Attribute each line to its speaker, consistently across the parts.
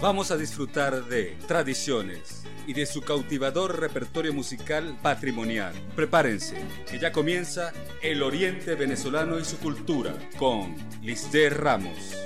Speaker 1: Vamos a disfrutar de tradiciones y de su cautivador repertorio musical patrimonial. Prepárense, que ya comienza El Oriente Venezolano y su cultura con Lisdé Ramos.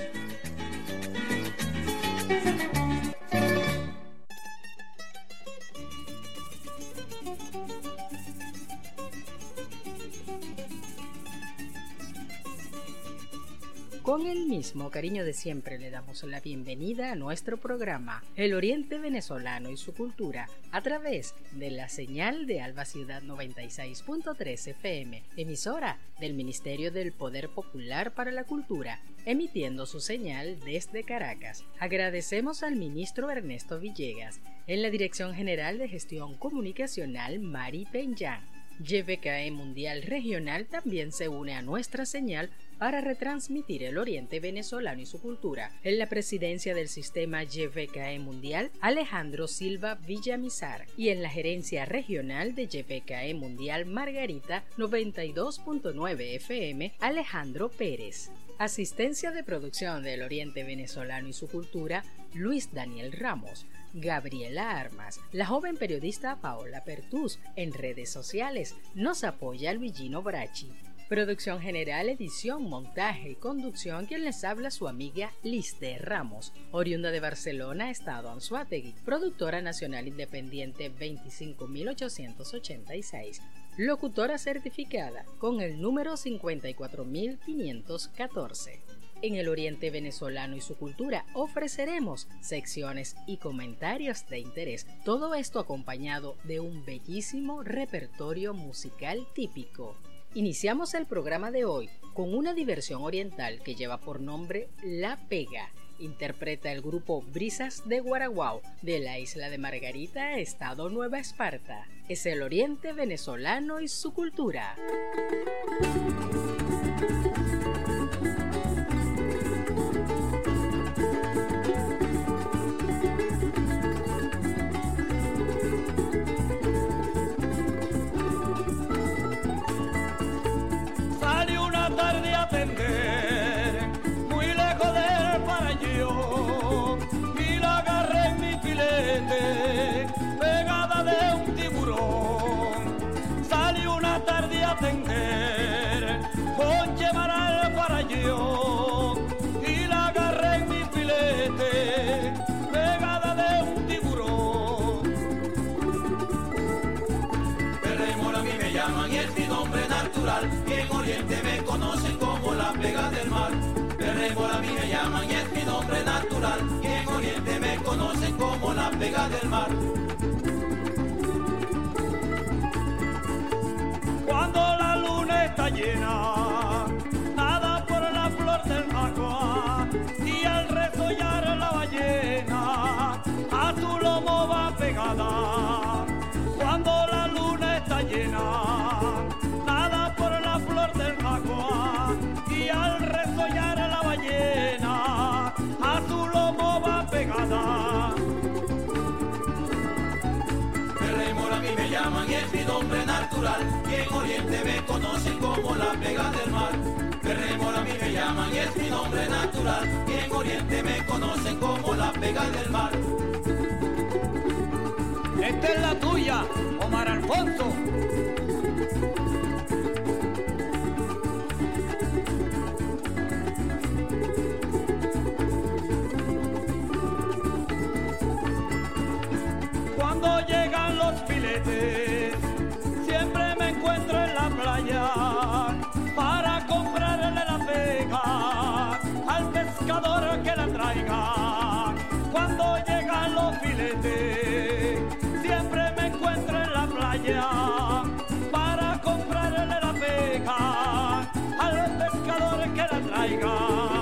Speaker 2: Con el mismo cariño de siempre le damos la bienvenida a nuestro programa El Oriente Venezolano y su cultura a través de la señal de Alba Ciudad 96.3 FM, emisora del Ministerio del Poder Popular para la Cultura, emitiendo su señal desde Caracas. Agradecemos al ministro Ernesto Villegas, en la Dirección General de Gestión Comunicacional Mari Peñán. YVKE Mundial Regional también se une a nuestra señal para retransmitir el Oriente Venezolano y su cultura. En la presidencia del sistema YVKE Mundial, Alejandro Silva Villamizar, y en la gerencia regional de YVKE Mundial Margarita 92.9 FM, Alejandro Pérez. Asistencia de producción del Oriente Venezolano y su cultura, Luis Daniel Ramos. Gabriela Armas, la joven periodista Paola Pertús, en redes sociales, nos apoya Luigino Bracci. Producción general, edición, montaje y conducción, quien les habla su amiga Lisdé Ramos, oriunda de Barcelona, Estado Anzoátegui, productora nacional independiente 25886, locutora certificada con el número 54514. En el Oriente Venezolano y su cultura ofreceremos secciones y comentarios de interés, todo esto acompañado de un bellísimo repertorio musical típico. Iniciamos el programa de hoy con una diversión oriental que lleva por nombre La Pega. Interpreta el grupo Brisas de Guaraguao de la isla de Margarita, Estado Nueva Esparta. Es el Oriente Venezolano y su cultura.
Speaker 3: Muy lejos del paraíso y la agarré en mi filete pegada de un tiburón. Salí una tarde a atender con llevar al paraíso y la agarré en mi filete pegada de un tiburón.
Speaker 4: Perremor a mí me llaman y es mi nombre natural, y en Oriente me conocen como La Pega del mar. Perremor a mí me llaman y es mi nombre natural, y en Oriente me conocen como La Pega del mar.
Speaker 3: Cuando la luna está llena, nada por la flor del agua, y al resollar la ballena, a su lomo va pegada. Cuando la luna está llena, nada por la flor del agua, y al resollar la ballena, a su lomo va pegada.
Speaker 4: Perremor a mí me llaman y es mi nombre natural, y en Oriente me conocen como La Pega del mar. Perremor a mí me llaman y es mi nombre natural, y en Oriente me conocen como La Pega del mar.
Speaker 3: Esta es la tuya, Omar Alfonso. Cuando llegan los filetes, siempre me encuentro en la playa para comprarle la pega al pescador que la traiga. Cuando llegan los filetes, siempre me encuentro en la playa para comprarle la pega al pescador que la traiga.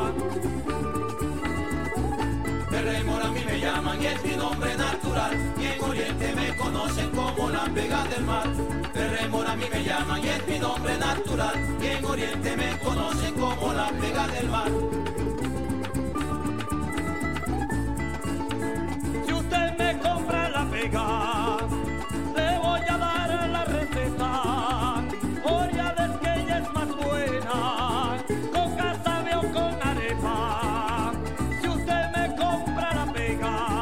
Speaker 4: Perremor a mí me llaman y es mi nombre natural, y en Oriente me conocen como La Pega del mar. Perremor a mí me llaman y es mi nombre natural, y en Oriente me conocen como La Pega del mar.
Speaker 3: Si usted me compra la pega, le voy a dar la receta, por ya ves que ella es más buena, con casabe o con arepa. Si usted me compra la pega,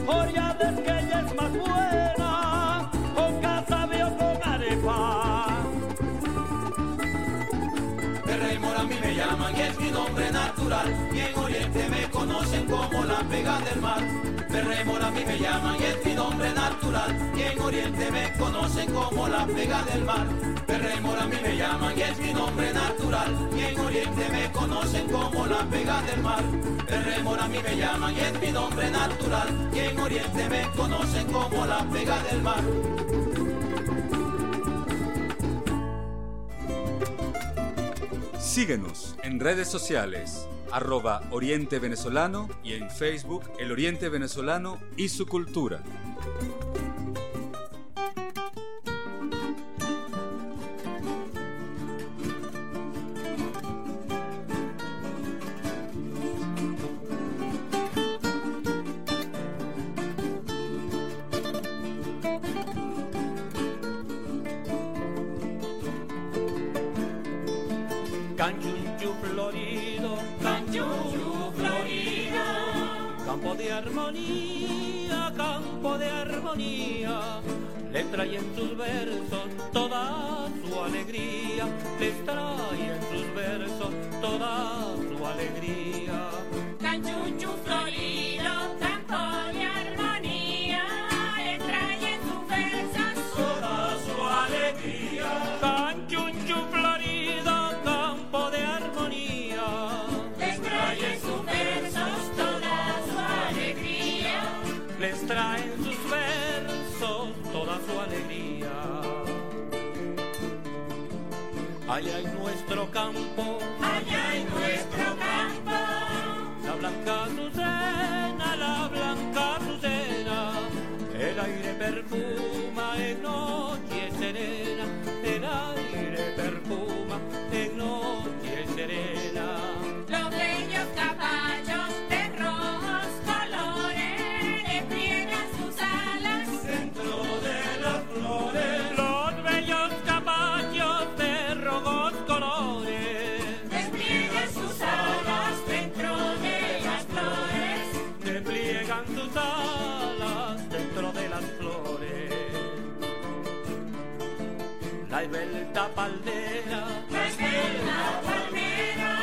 Speaker 3: Oriades que ella es más buena, con casabe o con arepa.
Speaker 4: De Rey Mora a mí me llaman y es mi nombre natural, y en Oriente me conocen como la pega del mar. De Rey Mora a mí me llaman y es mi nombre natural, y en Oriente me conocen como la pega del mar. De Rey Mora a mí me llaman y es mi nombre natural, y en Oriente me conocen como la pega del mar. De Rey Mora a mí me llaman y es mi nombre natural, y en Oriente me conocen como la pega del mar.
Speaker 1: Síguenos en redes sociales, @Oriente Venezolano y en Facebook El Oriente Venezolano y su cultura.
Speaker 3: Canchunchu florido, canchunchu florido, campo de armonía, le trae en sus versos toda su alegría, les trae en sus versos toda su alegría.
Speaker 5: Canchunchu florido, campo de armonía, le trae en sus versos
Speaker 3: Toda su alegría. Canchunchu florido, campo de armonía,
Speaker 5: les trae en sus versos toda su alegría.
Speaker 3: les trae en sus versos toda su alegría. Allá en nuestro campo,
Speaker 5: Allá en nuestro campo,
Speaker 3: la blanca azucena, el aire perfuma en noche serena, el aire perfuma en noche serena.
Speaker 5: los bellos caballos de rojos colores despliegan sus alas
Speaker 3: Dentro de las flores, los bellos caballos de rojos colores
Speaker 5: despliegan sus alas dentro de las flores.
Speaker 3: despliegan sus alas dentro de las flores. La esbelta palmera,
Speaker 5: La palmera,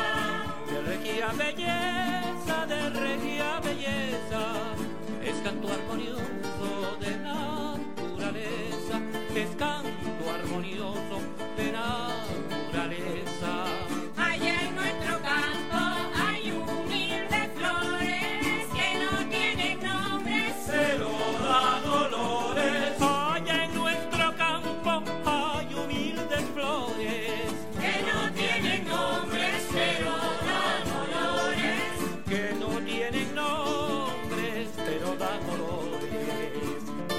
Speaker 3: de regia belleza, es canto armonioso de naturaleza, es canto armonioso de naturaleza.
Speaker 5: allá en nuestro campo hay humildes flores que no tienen nombres.
Speaker 3: Pero da dolores. Allá en nuestro campo hay humildes flores
Speaker 5: Que no tienen nombres, pero dan olores.
Speaker 3: que no tienen nombres, pero dan dolores.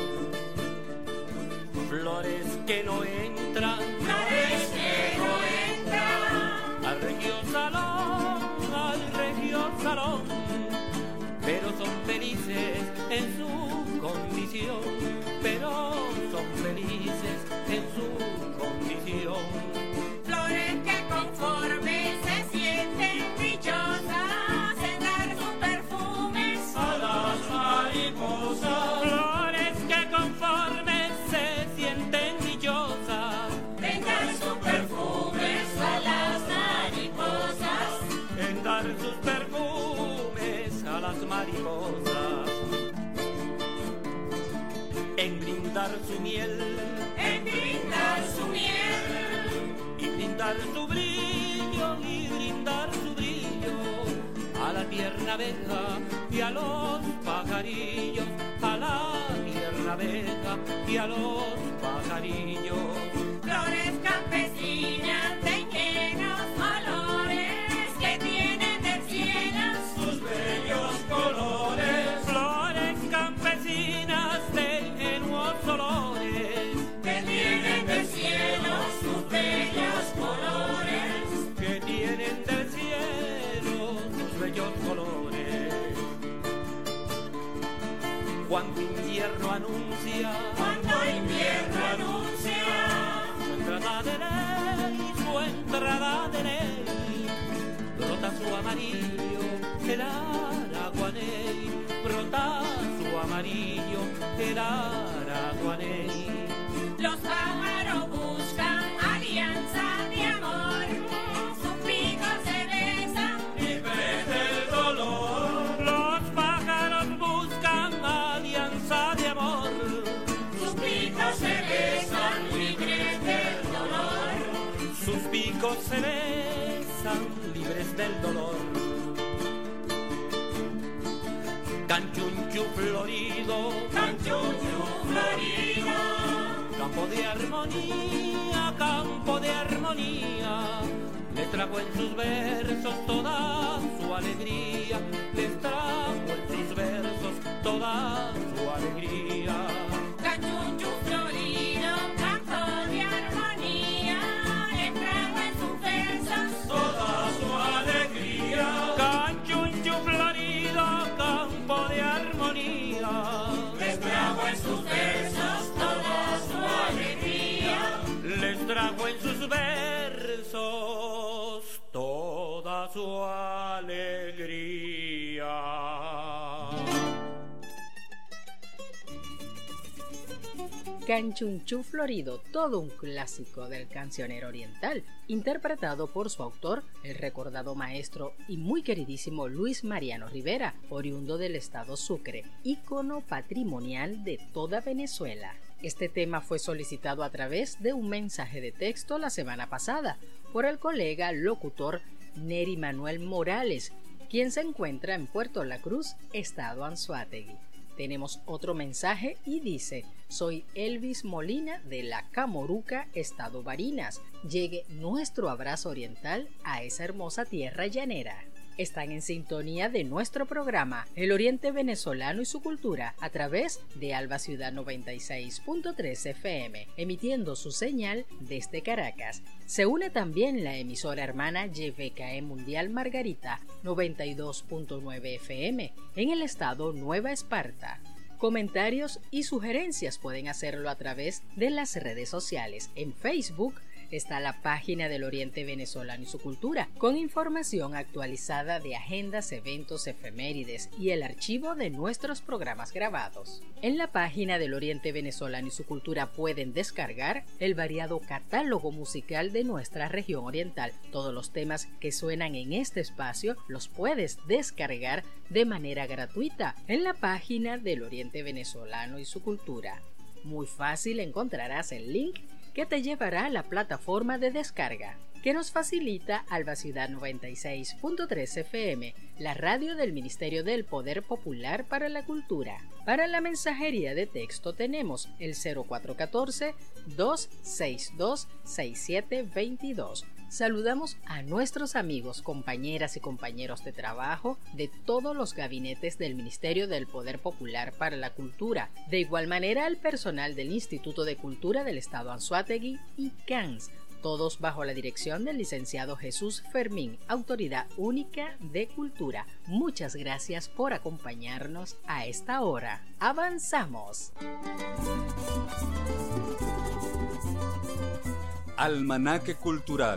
Speaker 3: Flores que no entran
Speaker 5: Flores que no entran
Speaker 3: al regio salón, pero son felices en su condición, pero son felices en su condición.
Speaker 5: flores que conforme se sienten dichosas en dar sus perfumes
Speaker 3: A las mariposas, flores que conforme se sienten dichosas,
Speaker 5: en dar sus perfumes a las mariposas.
Speaker 3: en dar sus perfumes a las mariposas, en brindar su miel
Speaker 5: En brindar su miel
Speaker 3: y brindar su brillo a la tierna abeja y a los pajarillos, a la tierna abeja y a los pajarillos.
Speaker 5: flores campesinas de ingenuos olores que tienen del cielo
Speaker 3: Sus bellos colores, flores campesinas de ingenuos olores,
Speaker 5: que tienen del cielo sus bellos colores.
Speaker 3: que tienen del cielo sus bellos colores. Cuando invierno anuncia su entrada de ley, brota su amarillo el araguaney, brota su amarillo el araguaney.
Speaker 5: Los pájaros buscan alianza de amor, sus picos se besan
Speaker 3: Libres del dolor. Los pájaros buscan alianza de amor.
Speaker 5: sus picos se besan libres del dolor.
Speaker 3: Sus picos se besan libres del dolor. Canchunchu florido,
Speaker 5: Canchunchu florido,
Speaker 3: campo de armonía, campo de armonía. Les trajo en sus versos toda su alegría. Les trajo en sus versos toda su alegría.
Speaker 5: Canchunchu florido, campo de armonía, le trajo en sus versos
Speaker 3: Toda su alegría. Canchunchu florido, campo de armonía.
Speaker 5: les trajo en sus versos toda su alegría.
Speaker 3: Les trajo en sus versos toda su alegría.
Speaker 2: Canchunchú Florido, todo un clásico del cancionero oriental, interpretado por su autor, el recordado maestro y muy queridísimo Luis Mariano Rivera, oriundo del estado Sucre, ícono patrimonial de toda Venezuela. Este tema fue solicitado a través de un mensaje de texto la semana pasada por el colega locutor Neri Manuel Morales, quien se encuentra en Puerto La Cruz, estado Anzoátegui. Tenemos otro mensaje y dice: soy Elvis Molina de La Camoruca, estado Barinas. Llegue nuestro abrazo oriental a esa hermosa tierra llanera. Están en sintonía de nuestro programa El Oriente Venezolano y su Cultura a través de Alba Ciudad 96.3 FM, emitiendo su señal desde Caracas. Se une también la emisora hermana YVKE Mundial Margarita 92.9 FM en el estado Nueva Esparta. Comentarios y sugerencias pueden hacerlo a través de las redes sociales. En Facebook está la página del Oriente Venezolano y su Cultura, con información actualizada de agendas, eventos, efemérides y el archivo de nuestros programas grabados. En la página del Oriente Venezolano y su Cultura pueden descargar el variado catálogo musical de nuestra región oriental. Todos los temas que suenan en este espacio los puedes descargar de manera gratuita en la página del Oriente Venezolano y su Cultura. Muy fácil, encontrarás el link que te llevará a la plataforma de descarga, que nos facilita Alba Ciudad 96.3 FM, la radio del Ministerio del Poder Popular para la Cultura. Para la mensajería de texto tenemos el 0414-262-6722. Saludamos a nuestros amigos, compañeras y compañeros de trabajo de todos los gabinetes del Ministerio del Poder Popular para la Cultura. De igual manera al personal del Instituto de Cultura del Estado Anzoátegui y CANS, todos bajo la dirección del licenciado Jesús Fermín, Autoridad Única de Cultura. Muchas gracias por acompañarnos a esta hora. ¡Avanzamos!
Speaker 1: Almanaque Cultural.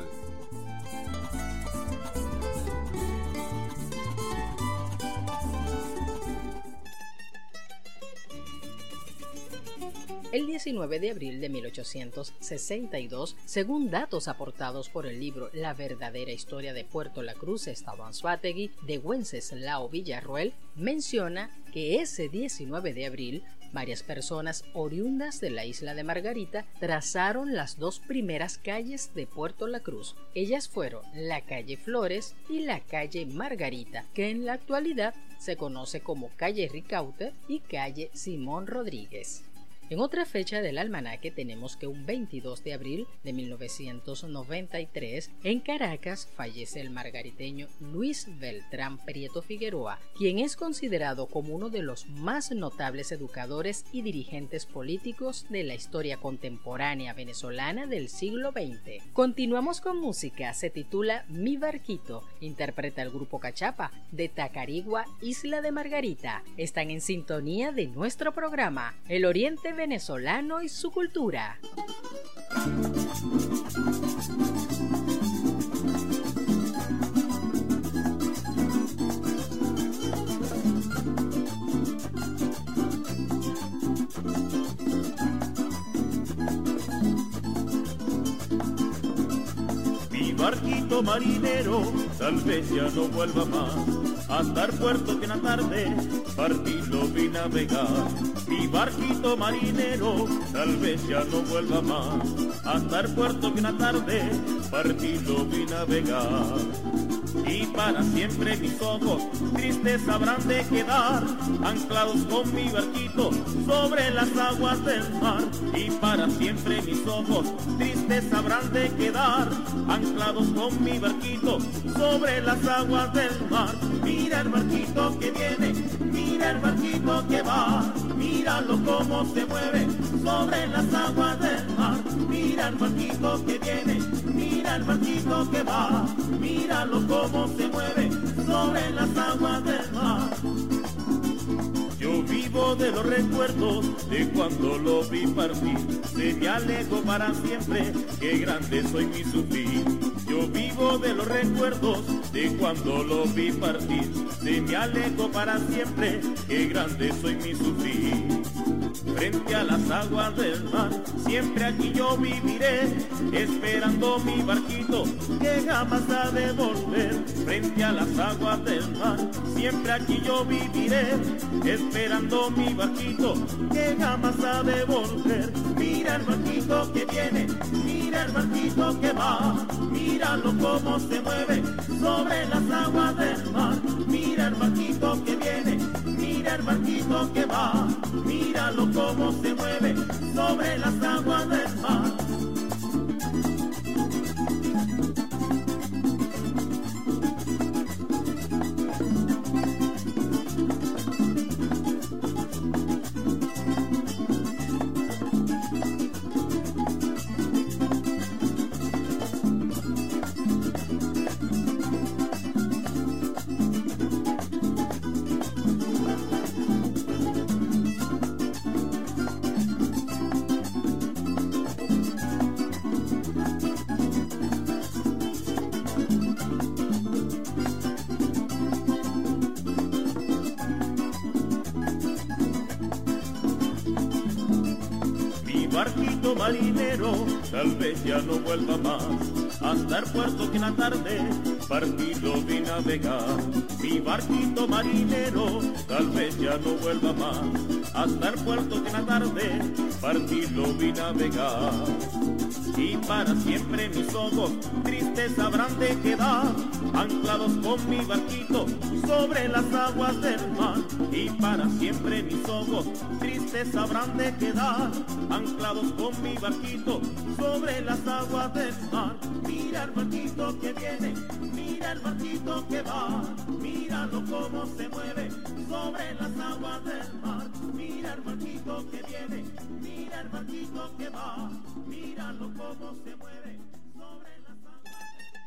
Speaker 2: El 19 de abril de 1862, según datos aportados por el libro La verdadera historia de Puerto La Cruz, estado Anzoátegui, de Wenceslao Villarroel, menciona que ese 19 de abril varias personas oriundas de la isla de Margarita trazaron las dos primeras calles de Puerto La Cruz. Ellas fueron la calle Flores y la calle Margarita, que en la actualidad se conoce como calle Ricaute y calle Simón Rodríguez. En otra fecha del almanaque tenemos que un 22 de abril de 1993, en Caracas, fallece el margariteño Luis Beltrán Prieto Figueroa, quien es considerado como uno de los más notables educadores y dirigentes políticos de la historia contemporánea venezolana del siglo XX. Continuamos con música, se titula Mi Barquito, interpreta el grupo Cachapa, de Tacarigua, Isla de Margarita. Están en sintonía de nuestro programa, El Oriente Venezolano y su Cultura.
Speaker 6: barquito marinero tal vez ya no vuelva más, hasta el puerto que en la tarde partirlo vi navegar. Mi barquito marinero tal vez ya no vuelva más, hasta el puerto que en la tarde partirlo vi navegar. Y para siempre mis ojos tristes habrán de quedar, anclados con mi barquito sobre las aguas del mar. Y para siempre mis ojos tristes habrán de quedar, anclados con mi barquito sobre las aguas del mar. Mira el barquito que viene, mira el barquito que va, míralo cómo se mueve sobre las aguas del mar. Mira el barquito que viene, mira el barquito que va, míralo cómo se mueve sobre las aguas del mar. Yo vivo de los recuerdos de cuando lo vi partir, se me alejó para siempre, qué grande soy mi sufrir. Yo vivo de los recuerdos de cuando lo vi partir, se me alejó para siempre, qué grande soy mi sufrir. Frente a las aguas del mar, siempre aquí yo viviré, esperando mi barquito que jamás ha de volver. Frente a las aguas del mar, siempre aquí yo viviré, esperando mi barquito que jamás ha de volver. Mira el barquito que viene, mira el barquito que va, míralo cómo se mueve sobre las aguas del mar. Mira el barquito que viene, mira el barquito que va, míralo cómo se mueve sobre las aguas del mar. Barquito marinero, tal vez ya no vuelva más, hasta el puerto que en la tarde partido vi navegar. Mi barquito marinero, tal vez ya no vuelva más, hasta el puerto que en la tarde partido vi navegar. Y para siempre mis ojos tristes habrán de quedar, anclados con mi barquito sobre las aguas del mar. Y para siempre mis ojos tristes habrán de quedar, anclados con mi barquito sobre las aguas del mar. Mira el barquito que viene, mira el barquito que va, míralo cómo se mueve sobre las aguas del mar. Mira el barquito que viene, mira el barquito que va, míralo cómo se mueve sobre las aguas.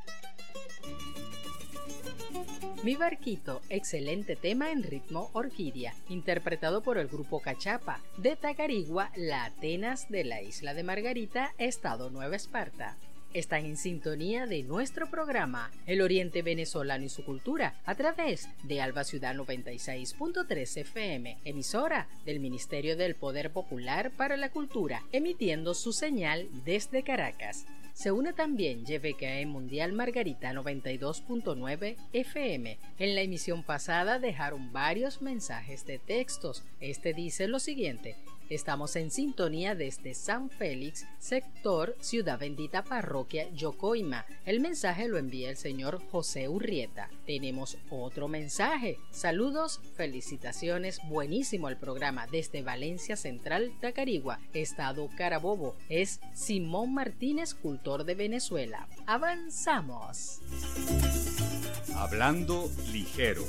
Speaker 2: Mi barquito, excelente tema en ritmo orquídea, interpretado por el grupo Cachapa, de Tacarigua, la Atenas de la isla de Margarita, estado Nueva Esparta. Están en sintonía de nuestro programa El Oriente Venezolano y su Cultura a través de Alba Ciudad 96.3 FM, emisora del Ministerio del Poder Popular para la Cultura, emitiendo su señal desde Caracas. Se une también YVKE Mundial Margarita 92.9 FM. En la emisión pasada dejaron varios mensajes de textos. Este dice lo siguiente: estamos en sintonía desde San Félix, sector Ciudad Bendita, parroquia Yocoima. El mensaje lo envía el señor José Urrieta. Tenemos otro mensaje. Saludos, felicitaciones, buenísimo el programa desde Valencia Central, Tacarigua, estado Carabobo. Es Simón Martínez, cultor de Venezuela. Avanzamos.
Speaker 1: Hablando ligero.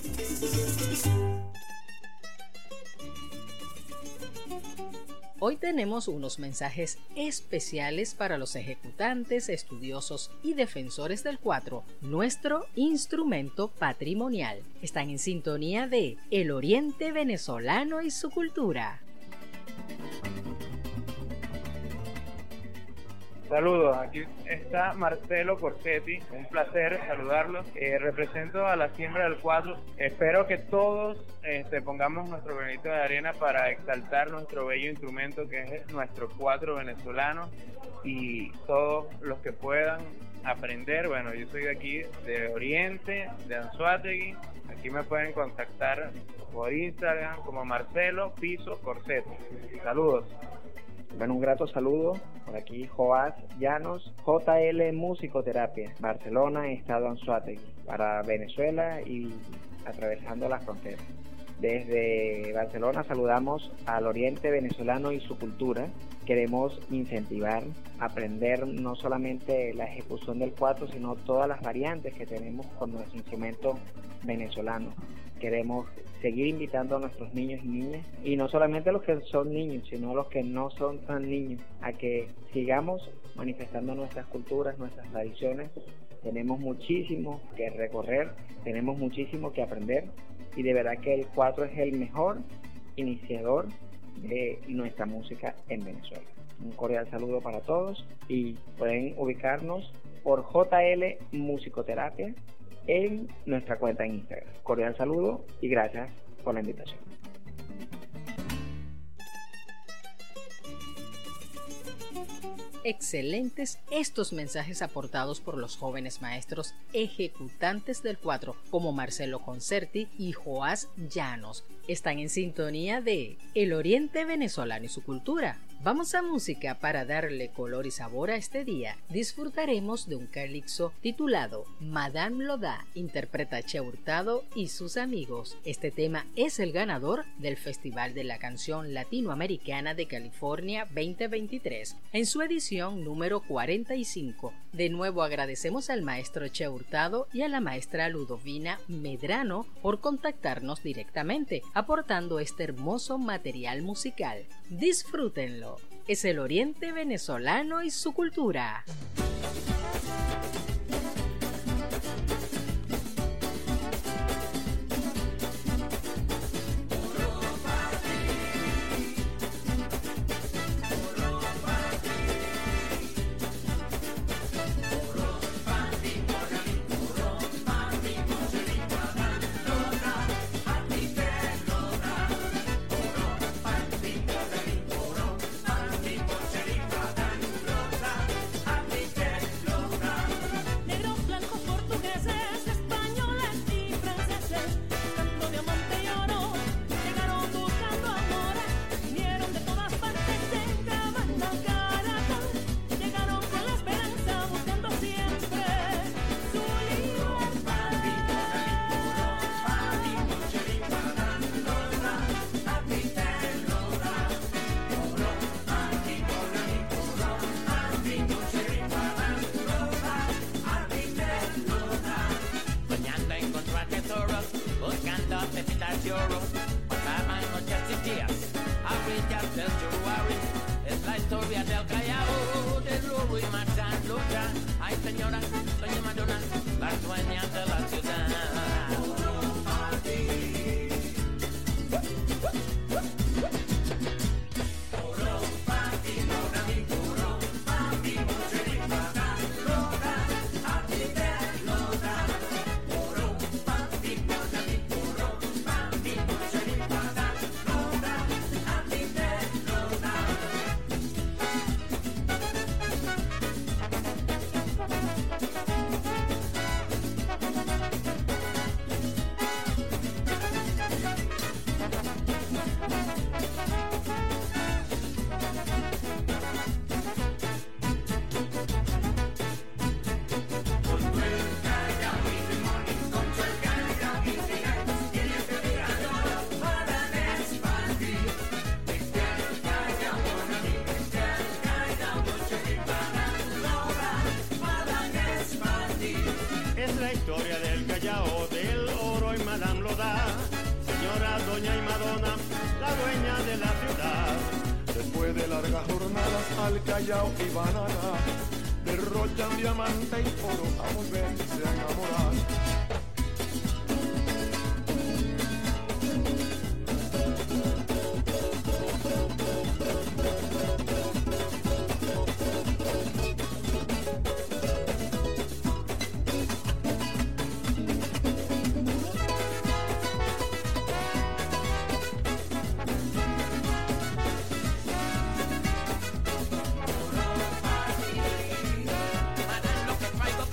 Speaker 2: Hoy tenemos unos mensajes especiales para los ejecutantes, estudiosos y defensores del cuatro, nuestro instrumento patrimonial. Están en sintonía de El Oriente Venezolano y su Cultura.
Speaker 7: Saludos, aquí está Marcelo Corsetti, un placer saludarlos. Represento a la siembra del cuatro. Espero que todos pongamos nuestro granito de arena para exaltar nuestro bello instrumento que es nuestro cuatro venezolano, y todos los que puedan aprender, bueno, yo soy de aquí, de Oriente, de Anzoátegui. Aquí me pueden contactar por Instagram como Marcelo Piso Corset. Saludos.
Speaker 8: Bueno, un grato saludo por aquí, Joás Llanos, JL Musicoterapia, Barcelona, Estado Anzoátegui, para Venezuela y atravesando las fronteras. Desde Barcelona saludamos al oriente venezolano y su cultura. Queremos incentivar, aprender no solamente la ejecución del cuatro, sino todas las variantes que tenemos con nuestro instrumento venezolano. Queremos seguir invitando a nuestros niños y niñas, y no solamente a los que son niños, sino a los que no son tan niños, a que sigamos manifestando nuestras culturas, nuestras tradiciones. Tenemos muchísimo que recorrer, tenemos muchísimo que aprender, y de verdad que el cuatro es el mejor iniciador de nuestra música en Venezuela. Un cordial saludo para todos y pueden ubicarnos por JL Musicoterapia en nuestra cuenta en Instagram. Cordial saludo y gracias por la invitación.
Speaker 2: Excelentes estos mensajes aportados por los jóvenes maestros ejecutantes del cuatro como Marcelo Concerti y Joás Llanos. Están en sintonía de El Oriente Venezolano y su cultura. Vamos a música para darle color y sabor a este día. Disfrutaremos de un calipso titulado Madame Loda, interpreta Che Hurtado y sus amigos. Este tema es el ganador del Festival de la Canción Latinoamericana de California 2023, en su edición número 45. De nuevo agradecemos al maestro Che Hurtado y a la maestra Ludovina Medrano por contactarnos directamente, aportando este hermoso material musical. Disfrútenlo. Es el Oriente Venezolano y su cultura.
Speaker 4: Es la historia del Callao, de Ruru y Marta Lucha. Ay, señora, doña Madonna, la dueña de la ciudad.
Speaker 6: Es la historia del Callao, del oro y Madame Loda, señora, doña y Madonna, la dueña de la ciudad.
Speaker 9: Después de largas jornadas al Callao iban a dar, derrochan diamante y oro a volverse a enamorar.
Speaker 4: Lo que traigo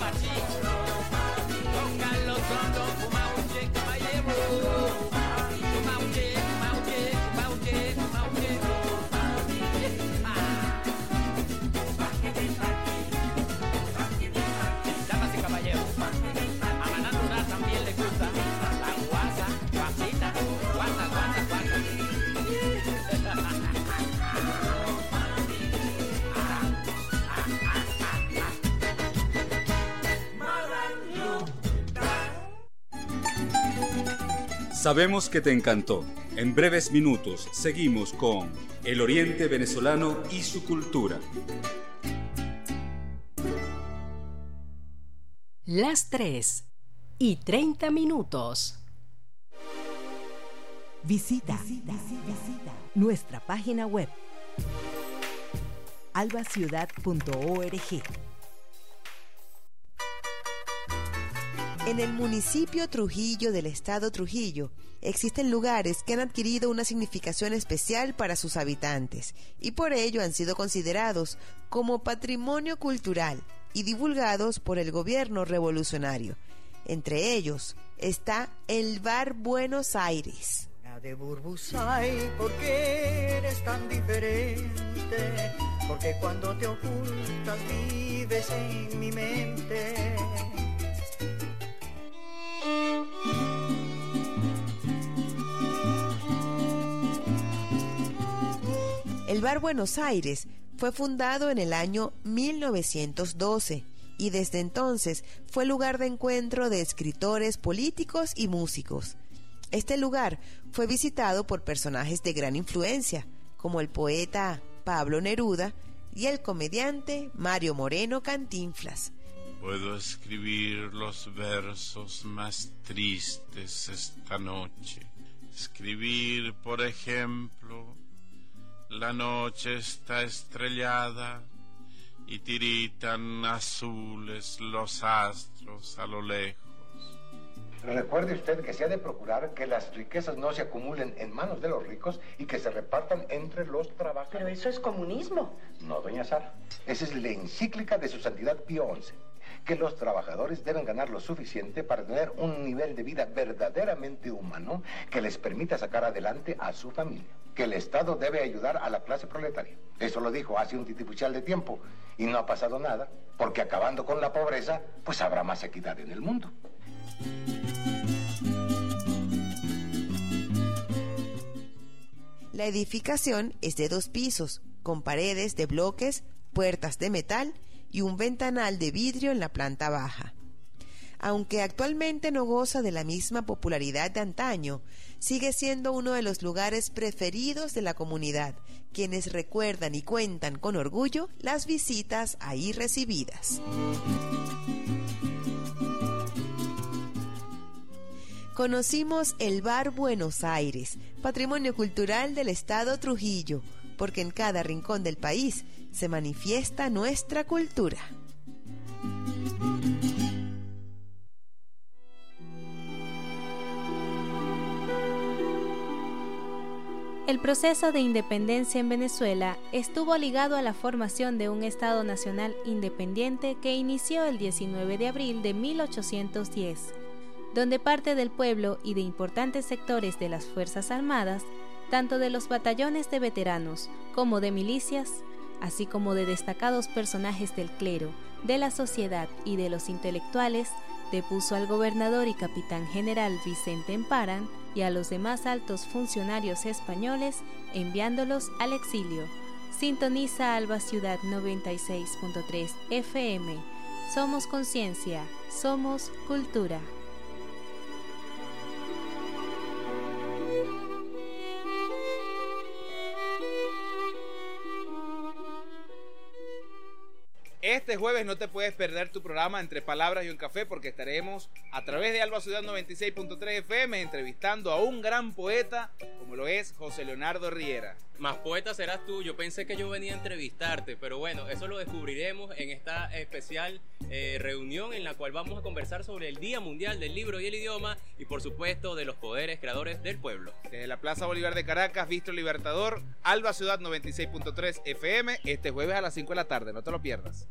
Speaker 1: Sabemos que te encantó. En breves minutos seguimos con el Oriente Venezolano y su cultura.
Speaker 2: Las 3:30.
Speaker 10: Visita nuestra página web albaciudad.org. En el municipio Trujillo del estado Trujillo existen lugares que han adquirido una significación especial para sus habitantes y por ello han sido considerados como patrimonio cultural y divulgados por el gobierno revolucionario. Entre ellos está el Bar Buenos Aires.
Speaker 11: De Burbusay, ¿por qué eres tan diferente? Porque cuando te ocultas vives en mi mente.
Speaker 10: El Bar Buenos Aires fue fundado en el año 1912 y desde entonces fue lugar de encuentro de escritores, políticos y músicos. Este lugar fue visitado por personajes de gran influencia, como el poeta Pablo Neruda y el comediante Mario Moreno Cantinflas.
Speaker 12: Puedo escribir los versos más tristes esta noche. Escribir, por ejemplo, la noche está estrellada y tiritan azules los astros a lo lejos.
Speaker 13: Recuerde usted que se ha de procurar que las riquezas no se acumulen en manos de los ricos y que se repartan entre los trabajadores.
Speaker 14: Pero eso es comunismo.
Speaker 13: No, doña Sara. Esa es la encíclica de su santidad Pío XI, que los trabajadores deben ganar lo suficiente para tener un nivel de vida verdaderamente humano que les permita sacar adelante a su familia. Que el Estado debe ayudar a la clase proletaria. Eso lo dijo hace un titipuchal de tiempo y no ha pasado nada, porque acabando con la pobreza, pues habrá más equidad en el mundo.
Speaker 10: La edificación es de 2 pisos, con paredes de bloques, puertas de metal y un ventanal de vidrio en la planta baja. Aunque actualmente no goza de la misma popularidad de antaño, sigue siendo uno de los lugares preferidos de la comunidad, quienes recuerdan y cuentan con orgullo las visitas ahí recibidas. Conocimos el Bar Buenos Aires, patrimonio cultural del estado Trujillo, porque en cada rincón del país se manifiesta nuestra cultura.
Speaker 15: El proceso de independencia en Venezuela estuvo ligado a la formación de un Estado nacional independiente que inició el 19 de abril de 1810, donde parte del pueblo y de importantes sectores de las Fuerzas Armadas, tanto de los batallones de veteranos como de milicias, así como de destacados personajes del clero, de la sociedad y de los intelectuales, depuso al gobernador y capitán general Vicente Emparan y a los demás altos funcionarios españoles, enviándolos al exilio. Sintoniza Alba Ciudad 96.3 FM. Somos conciencia, somos cultura.
Speaker 16: Este jueves no te puedes perder tu programa Entre Palabras y un Café, porque estaremos a través de Alba Ciudad 96.3 FM entrevistando a un gran poeta como lo es José Leonardo Riera.
Speaker 17: Más poeta serás tú. Yo pensé que yo venía a entrevistarte, pero bueno, eso lo descubriremos en esta especial reunión en la cual vamos a conversar sobre el Día Mundial del Libro y el Idioma y por supuesto de los poderes creadores del pueblo.
Speaker 16: Desde la Plaza Bolívar de Caracas, Bistro Libertador, Alba Ciudad 96.3 FM, este jueves a las 5 de la tarde, no te lo pierdas.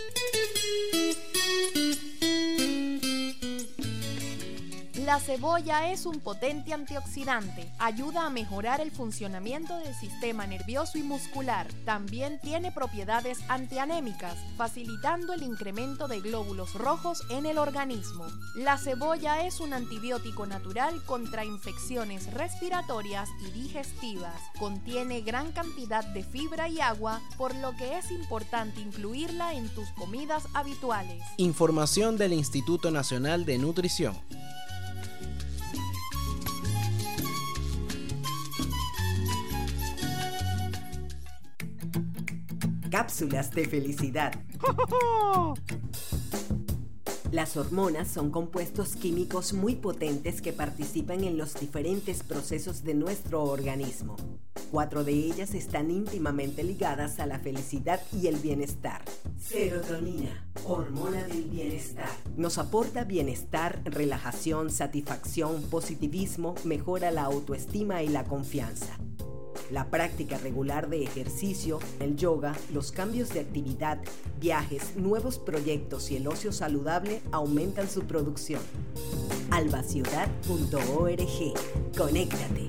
Speaker 18: La cebolla es un potente antioxidante, ayuda a mejorar el funcionamiento del sistema nervioso y muscular. También tiene propiedades antianémicas, facilitando el incremento de glóbulos rojos en el organismo. La cebolla es un antibiótico natural contra infecciones respiratorias y digestivas. Contiene gran cantidad de fibra y agua, por lo que es importante incluirla en tus comidas habituales.
Speaker 19: Información del Instituto Nacional de Nutrición.
Speaker 14: cápsulas de felicidad. Las hormonas son compuestos químicos muy potentes que participan en los diferentes procesos de nuestro organismo. 4 de ellas están íntimamente ligadas a la felicidad y el bienestar. Serotonina, hormona del bienestar. Nos aporta bienestar, relajación, satisfacción, positivismo, mejora la autoestima y la confianza. La práctica regular de ejercicio, el yoga, los cambios de actividad, viajes, nuevos proyectos y el ocio saludable aumentan su producción. albaciudad.org. Conéctate.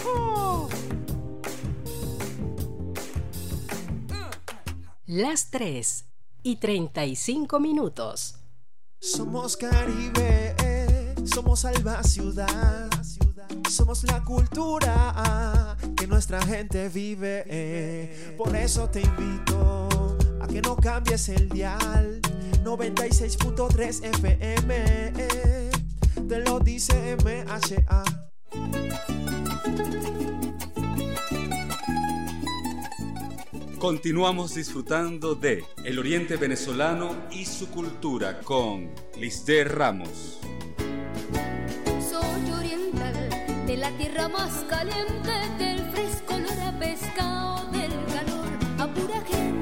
Speaker 2: Las 3:35.
Speaker 19: Somos Caribe, somos Alba Ciudad. Somos la cultura que nuestra gente vive. Por eso te invito a que no cambies el dial. 96.3 FM. Te lo dice MHA.
Speaker 1: Continuamos disfrutando de El Oriente Venezolano y su cultura con Lisder Ramos.
Speaker 20: Soy oriental, de la tierra más caliente, del fresco olor a pescado, del calor a pura gente.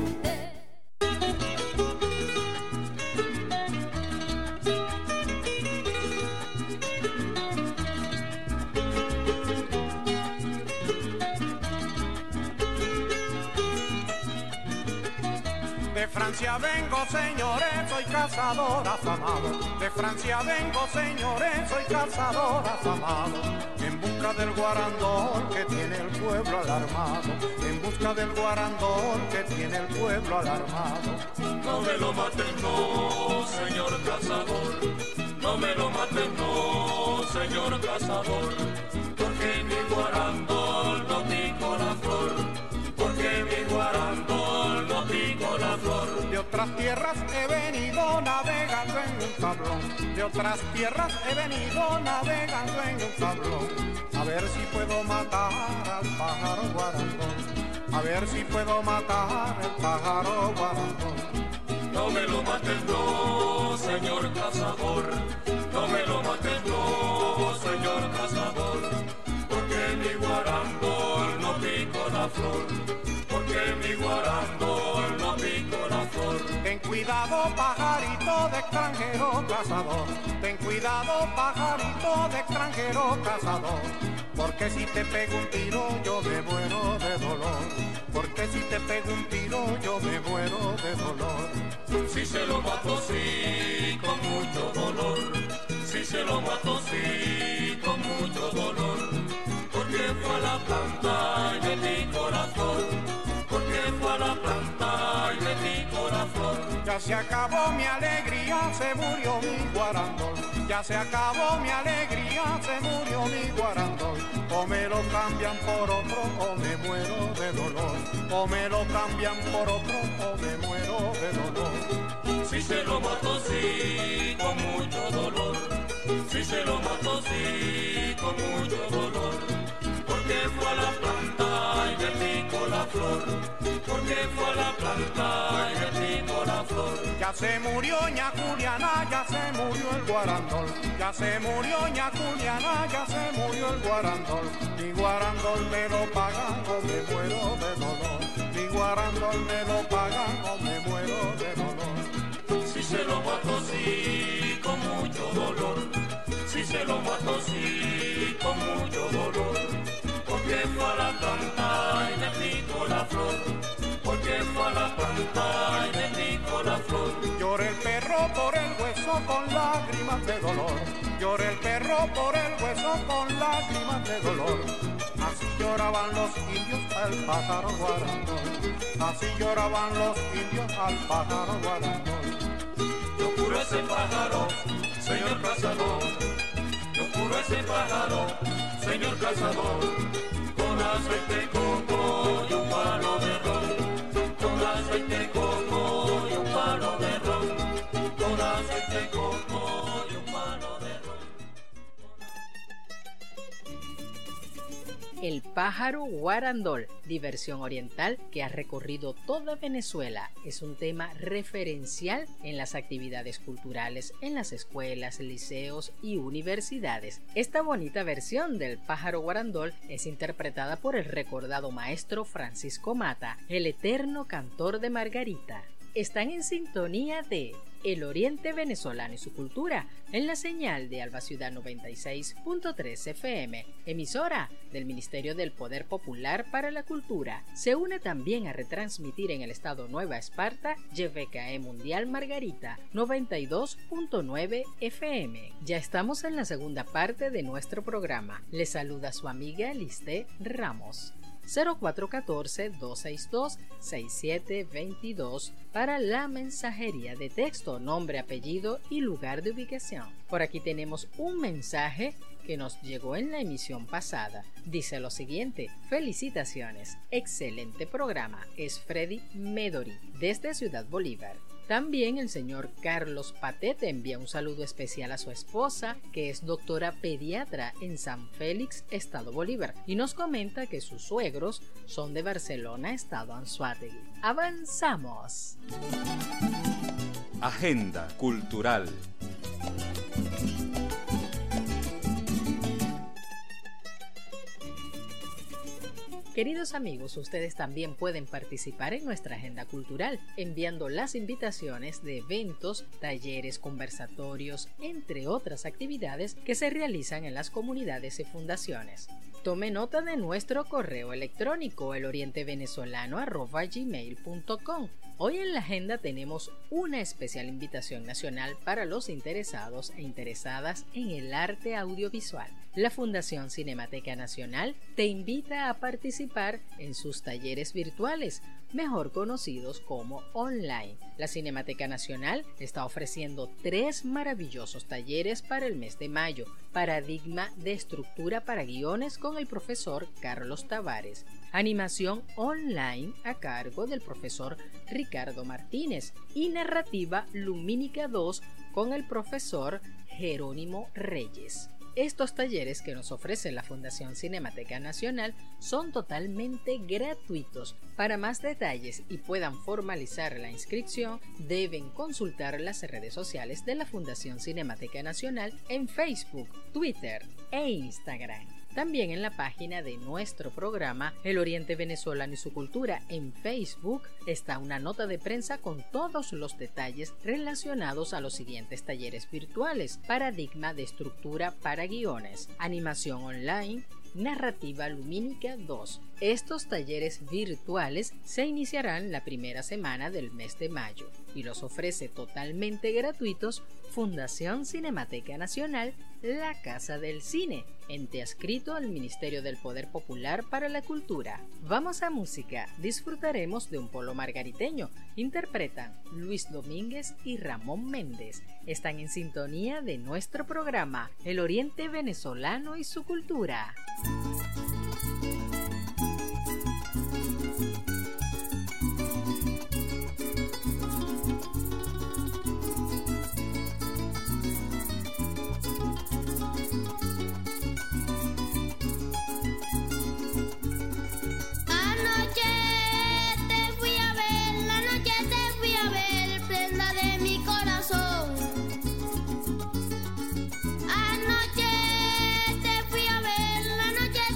Speaker 3: De Francia vengo, señores, soy cazador afamado. De Francia vengo, señores, soy cazador afamado. En busca del guarandón que tiene el pueblo alarmado. En busca del guarandón que tiene el pueblo alarmado.
Speaker 21: No me lo maten, no, señor cazador. No me lo maten, no, señor cazador. Porque mi guarandón no pico la flor. Porque mi guarandón no pico la flor.
Speaker 3: De otras tierras he venido navegando en un tablón. De otras tierras he venido navegando en un tablón. A ver si puedo matar al pájaro guarandón. A ver si puedo matar al pájaro guarandón.
Speaker 21: No me lo maten, no, señor cazador. No me lo maten, no, señor cazador. Porque mi guarandón no pico la flor. Porque mi guarandón no pico la flor.
Speaker 3: Ten cuidado, pajarito de extranjero cazador. Ten cuidado, pajarito de extranjero cazador. Porque si te pego un tiro yo me muero de dolor. Porque si te pego un tiro yo me muero de dolor.
Speaker 21: Si se lo mato sí, con mucho dolor. Si se lo mato sí, con mucho dolor. Porque fue a la planta y me picó la flor. Porque fue a la planta y me picó la flor.
Speaker 3: Ya se acabó mi alegría, se murió mi guarandón. Ya se acabó mi alegría, se murió mi guarandón. O me lo cambian por otro o me muero de dolor. O me lo cambian por otro o me muero de dolor.
Speaker 21: Si se lo mato sí, con mucho dolor. Si se lo mato sí, con mucho dolor. Porque fue a la planta y me picó la flor. Porque fue a la planta y me picó la flor.
Speaker 3: Ya se murió ña Juliana, ya se murió el guarandol. Ya se murió ña Juliana, ya se murió el guarandol. Mi guarandol me lo pagan o me muero de dolor. Mi guarandol me lo pagan o me muero de dolor.
Speaker 21: Si se lo mato sí, con mucho dolor. Si se lo mato sí, con mucho dolor. Porque fue a la planta y me picó la flor. Porque fue a la planta y me picó la flor.
Speaker 3: Llora el perro por el hueso con lágrimas de dolor. Llora el perro por el hueso con lágrimas de dolor. Así lloraban los indios al pájaro guarandón. Así lloraban los indios al pájaro guarandón.
Speaker 21: Yo curo ese pájaro, señor cazador. Yo curo ese pájaro, señor cazador. Con aceite de coco y un palo de ron. Con aceite de coco y un palo de ron. Con aceite de coco y un palo de ron.
Speaker 2: El pájaro guarandol, diversión oriental que ha recorrido toda Venezuela. Es un tema referencial en las actividades culturales en las escuelas, liceos y universidades. Esta bonita versión del pájaro guarandol es interpretada por el recordado maestro Francisco Mata, el eterno cantor de Margarita. Están en sintonía de El Oriente Venezolano y su cultura en la señal de Alba Ciudad 96.3 FM, emisora del Ministerio del Poder Popular para la Cultura. Se une también a retransmitir en el estado Nueva Esparta YVKE Mundial Margarita 92.9 FM. Ya estamos en la segunda parte de nuestro programa. Les saluda su amiga Listé Ramos. 0414-262-6722 para la mensajería de texto, nombre, apellido y lugar de ubicación. Por aquí tenemos un mensaje que nos llegó en la emisión pasada. Dice lo siguiente: felicitaciones, excelente programa. Es Freddy Medori desde Ciudad Bolívar. También el señor Carlos Patet envía un saludo especial a su esposa, que es doctora pediatra en San Félix, Estado Bolívar, y nos comenta que sus suegros son de Barcelona, Estado Anzoátegui. ¡Avanzamos!
Speaker 1: Agenda cultural.
Speaker 2: Queridos amigos, ustedes también pueden participar en nuestra agenda cultural enviando las invitaciones de eventos, talleres, conversatorios, entre otras actividades que se realizan en las comunidades y fundaciones. Tome nota de nuestro correo electrónico elorientevenezolano@gmail.com. Hoy en la agenda tenemos una especial invitación nacional para los interesados e interesadas en el arte audiovisual. La Fundación Cinemateca Nacional te invita a participar en sus talleres virtuales, mejor conocidos como online. La Cinemateca Nacional está ofreciendo 3 maravillosos talleres para el mes de mayo. Paradigma de estructura para guiones con el profesor Carlos Tavares. Animación online a cargo del profesor Ricardo Martínez. Y narrativa lumínica 2 con el profesor Jerónimo Reyes. Estos talleres que nos ofrece la Fundación Cinemateca Nacional son totalmente gratuitos. Para más detalles y puedan formalizar la inscripción, deben consultar las redes sociales de la Fundación Cinemateca Nacional en Facebook, Twitter e Instagram. También en la página de nuestro programa El Oriente Venezolano y su cultura en Facebook está una nota de prensa con todos los detalles relacionados a los siguientes talleres virtuales: Paradigma de estructura para guiones, animación online, narrativa lumínica 2. Estos talleres virtuales se iniciarán la primera semana del mes de mayo y los ofrece totalmente gratuitos Fundación Cinemateca Nacional, la Casa del Cine, ente adscrito al Ministerio del Poder Popular para la Cultura. Vamos a música, disfrutaremos de un polo margariteño. Interpretan Luis Domínguez y Ramón Méndez. Están en sintonía de nuestro programa El Oriente Venezolano y su cultura.
Speaker 20: Anoche te fui a ver, la noche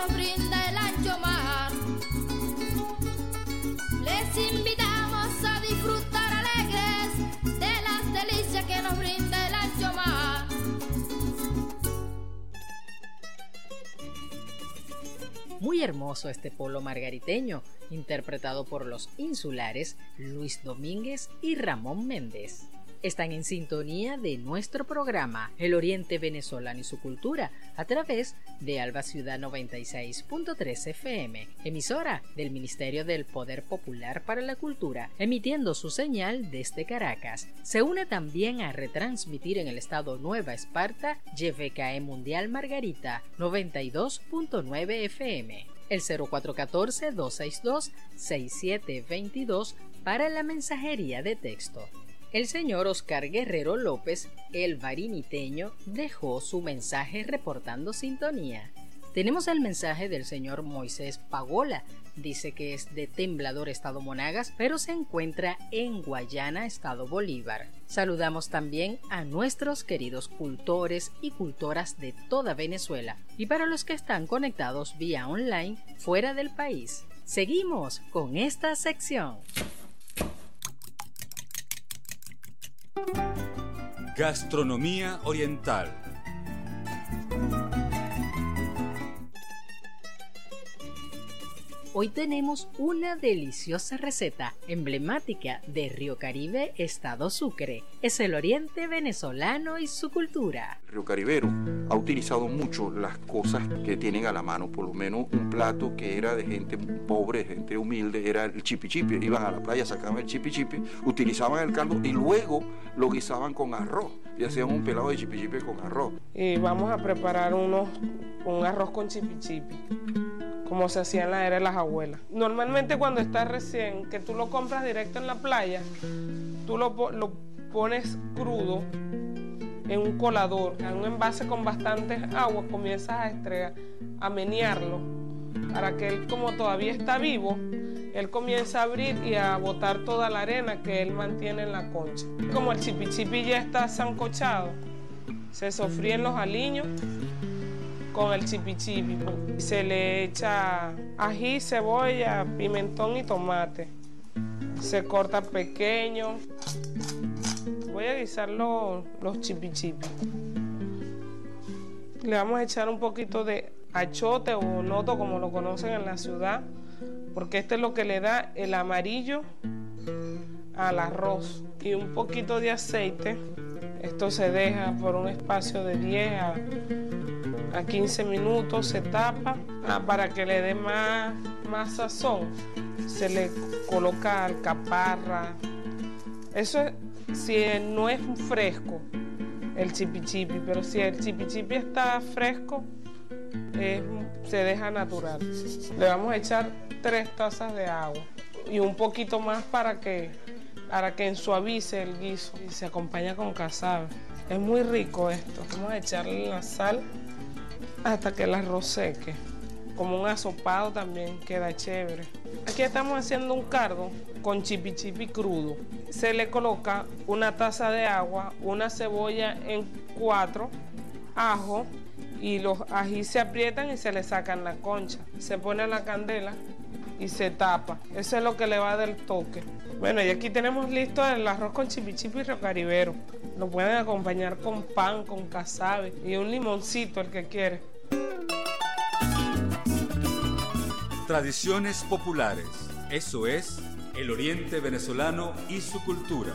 Speaker 20: nos brinda el ancho mar. Les invitamos a disfrutar alegres de las delicias que nos brinda el ancho mar.
Speaker 2: Muy hermoso este polo margariteño, interpretado por los insulares Luis Domínguez y Ramón Méndez. Están en sintonía de nuestro programa El Oriente Venezolano y su Cultura a través de Alba Ciudad 96.3 FM, emisora del Ministerio del Poder Popular para la Cultura, emitiendo su señal desde Caracas. Se une también a retransmitir en el estado Nueva Esparta YFKE Mundial Margarita 92.9 FM. El 0414-262-6722 para la mensajería de texto. El señor Oscar Guerrero López, el variniteño, dejó su mensaje reportando sintonía. Tenemos el mensaje del señor Moisés Pagola. Dice que es de Temblador, estado Monagas, pero se encuentra en Guayana, estado Bolívar. Saludamos también a nuestros queridos cultores y cultoras de toda Venezuela y para los que están conectados vía online fuera del país. Seguimos con esta sección.
Speaker 1: Gastronomía oriental.
Speaker 2: Hoy tenemos una deliciosa receta emblemática de Río Caribe, estado Sucre. Es el oriente venezolano y su cultura.
Speaker 5: El Río Caribero ha utilizado mucho las cosas que tienen a la mano, por lo menos un plato que era de gente pobre, de gente humilde, era el chipi-chipi. Iban a la playa, sacaban el chipi-chipi, utilizaban el caldo y luego lo guisaban con arroz y hacían un pelado de chipi-chipi con arroz.
Speaker 22: Y vamos a preparar un arroz con chipi-chipi, como se hacía en la era de las abuelas. Normalmente cuando está recién, que tú lo compras directo en la playa, tú lo pones crudo en un colador, en un envase con bastantes agua, comienzas a menearlo, para que él, como todavía está vivo, él comienza a abrir y a botar toda la arena que él mantiene en la concha. Como el chipi-chipi ya está sancochado, se sofríen los aliños con el chipi-chipi. Se le echa ají, cebolla, pimentón y tomate. Se corta pequeño. Voy a guisar los chipi-chipi. Le vamos a echar un poquito de achote o noto, como lo conocen en la ciudad, porque este es lo que le da el amarillo al arroz. Y un poquito de aceite. Esto se deja por un espacio de 10 a 15 minutos, se tapa para que le dé más sazón. Se le coloca alcaparra. Eso es, si no es fresco el chipi-chipi, pero si el chipi-chipi está fresco, se deja natural. Le vamos a echar 3 tazas de agua y un poquito más para que ensuavice el guiso, y se acompaña con casabe. Es muy rico esto. Vamos a echarle la sal hasta que el arroz seque. Como un asopado también queda chévere. Aquí estamos haciendo un cardo con chipi-chipi crudo. Se le coloca una taza de agua, una cebolla en 4, ajo, y los ají se aprietan y se le sacan la concha. Se pone a la candela y se tapa. Eso es lo que le va a dar el toque. Bueno, y aquí tenemos listo el arroz con chipi-chipi riocaribero. Lo pueden acompañar con pan, con casabe y un limoncito, el que quiere.
Speaker 1: Tradiciones populares. Eso es el oriente venezolano y su cultura.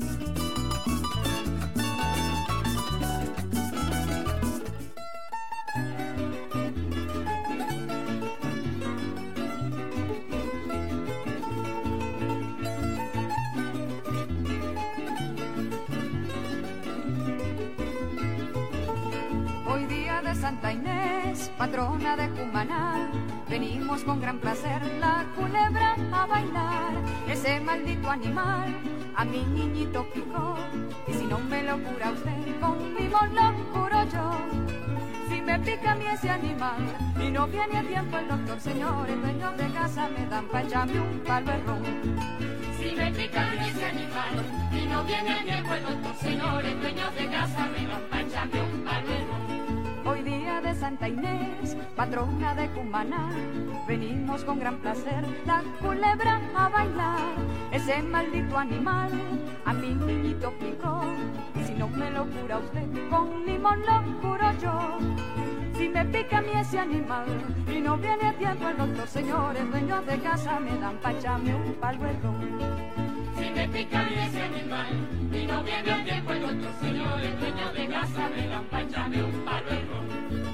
Speaker 23: Hoy día de Santa Inés, patrona de Cumaná, venimos con gran placer la culebra a bailar. Ese maldito animal a mi niñito picó, y si no me lo cura usted, con limón lo curo yo. Si me pica a mí ese animal y no viene a tiempo el doctor, señores dueños de casa me dan pa' echarme un palo de ron.
Speaker 20: Si me pica a mí ese animal y no viene a tiempo el doctor, señores dueños de casa me dan pa' echarme un palo de ron.
Speaker 23: Hoy día de San Santa Inés, patrona de Cumaná, venimos con gran placer la culebra a bailar. Ese maldito animal a mi niñito picó, y si no me lo cura usted, con limón lo curo yo. Si me pica a mí ese animal y no viene a tiempo el doctor, señores dueños de casa, me dan pa' echarme un palo de ron.
Speaker 21: Si me pica a mí ese animal y no viene a tiempo el doctor, señores dueños de casa, me dan pa' echarme un palo de ron.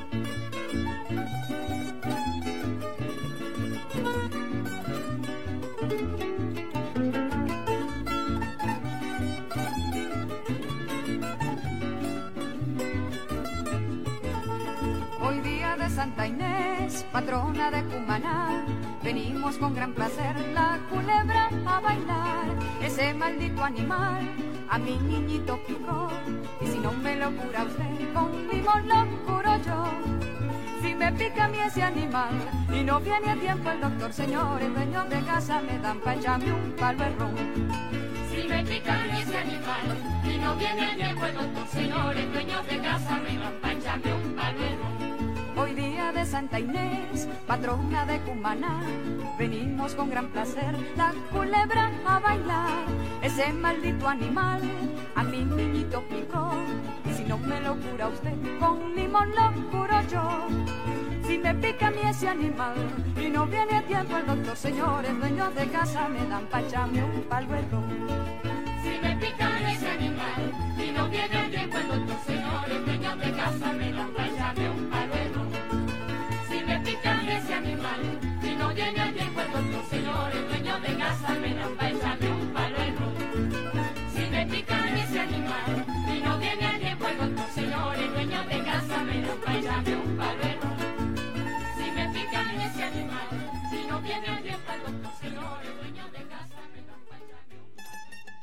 Speaker 23: Hoy día de Santa Inés, patrona de Cumaná, venimos con gran placer la culebra a bailar. Ese maldito animal a mi niñito picó, y si no me lo cura usted, con limón lo curo yo. Si me pica a mí ese animal y no viene a tiempo el doctor, señores dueños de casa, me dan pa' echarme un palo de ron.
Speaker 21: Si me pica a mí ese animal y no viene a tiempo el doctor, señores dueños de casa, me dan pa' echarme un palo de ron.
Speaker 23: Hoy día de Santa Inés, patrona de Cumaná, venimos con gran placer la culebra a bailar. Ese maldito animal a mi niñito picó, y si no me lo cura usted, con limón lo curo yo. Si me pica a mí ese animal y no viene a tiempo el doctor, señores dueños de casa, me dan pa' echarme un palo de ron.
Speaker 21: Si me pica a mí ese animal y no viene a tiempo el doctor, señores dueños de casa, me dan pa' echarme un palo de ron. Si me pica a mí ese animal y no viene a tiempo el doctor, señores dueños de casa, me dan pa' echarme un palo de ron. Si me pica a mí ese animal y no viene a tiempo el doctor, señores dueños de casa, me dan pa' echarme un palo de ron. Si me pica a mí ese animal y no viene a tiempo el doctor, señores dueños de casa, me dan pa' echarme un palo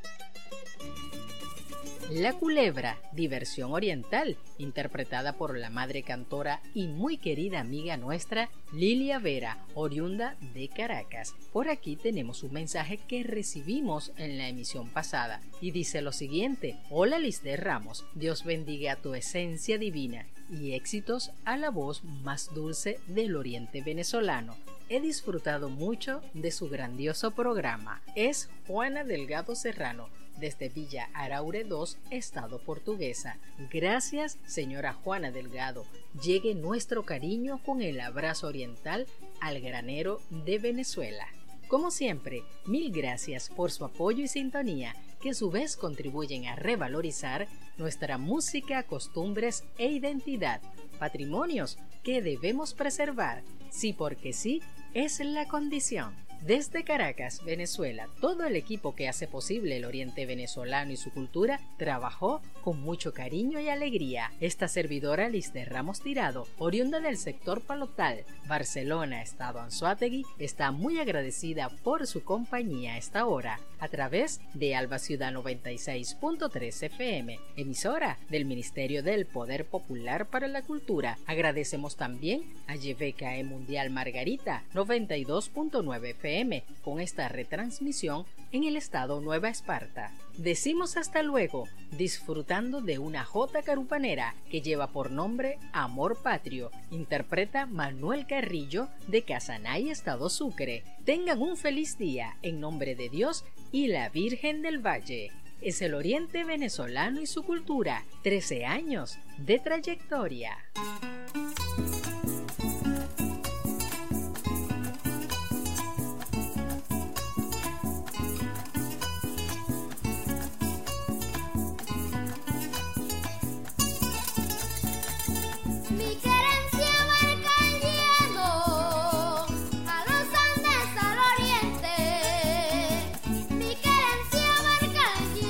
Speaker 21: de ron.
Speaker 2: La Culebra, diversión oriental, interpretada por la madre cantora y muy querida amiga nuestra, Lilia Vera, oriunda de Caracas. Por aquí tenemos un mensaje que recibimos en la emisión pasada y dice lo siguiente: hola Lisder Ramos, Dios bendiga tu esencia divina y éxitos a la voz más dulce del oriente venezolano. He disfrutado mucho de su grandioso programa. Es Juana Delgado Serrano, desde Villa Araure 2, Estado Portuguesa. Gracias, señora Juana Delgado. Llegue nuestro cariño con el abrazo oriental al granero de Venezuela. Como siempre, mil gracias por su apoyo y sintonía, que a su vez contribuyen a revalorizar nuestra música, costumbres e identidad, patrimonios que debemos preservar. Sí, porque sí, es la condición. Desde Caracas, Venezuela, todo el equipo que hace posible el oriente venezolano y su cultura trabajó con mucho cariño y alegría. Esta servidora, Lisder Ramos Tirado, oriunda del sector Palotal, Barcelona, Estado Anzoátegui, está muy agradecida por su compañía a esta hora, a través de Alba Ciudad 96.3 FM, emisora del Ministerio del Poder Popular para la Cultura. Agradecemos también a YVKE Mundial Margarita 92.9 FM con esta retransmisión en el estado Nueva Esparta. Decimos hasta luego, disfrutando de una jota carupanera que lleva por nombre Amor Patrio. Interpreta Manuel Carrillo de Casanay, Estado Sucre. Tengan un feliz día en nombre de Dios y la Virgen del Valle. Es el oriente venezolano y su cultura. 13 años de trayectoria.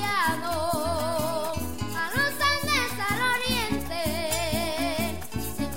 Speaker 20: Si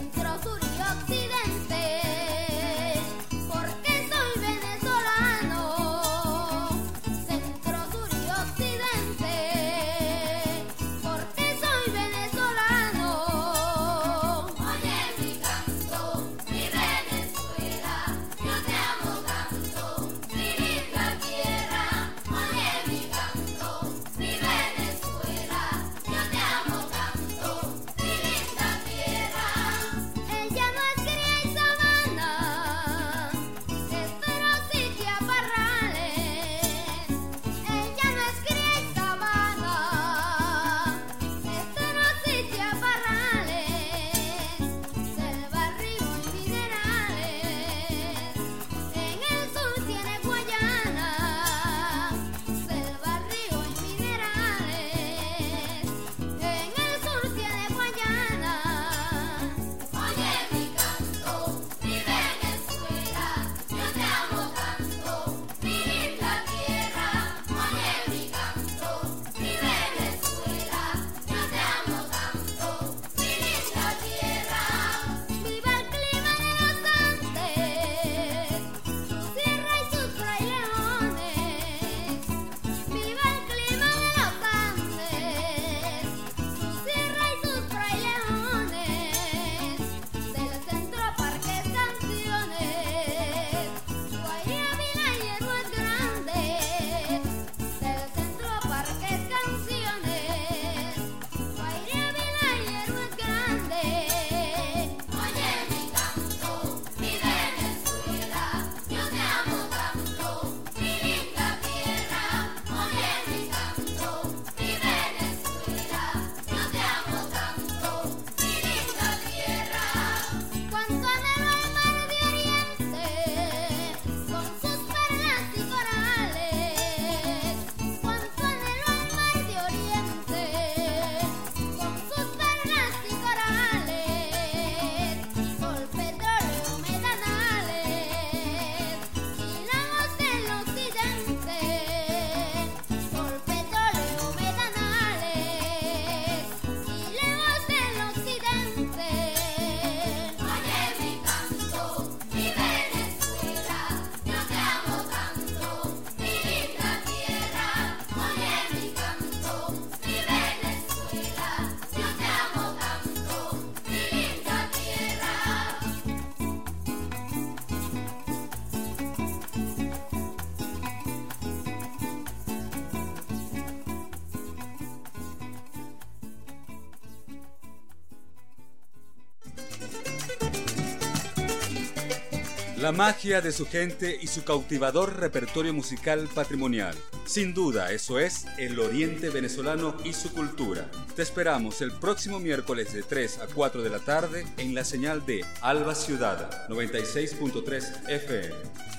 Speaker 1: La magia de su gente y su cautivador repertorio musical patrimonial. Sin duda, eso es el Oriente Venezolano y su cultura. Te esperamos el próximo miércoles de 3 a 4 de la tarde en la señal de Alba Ciudad 96.3 FM.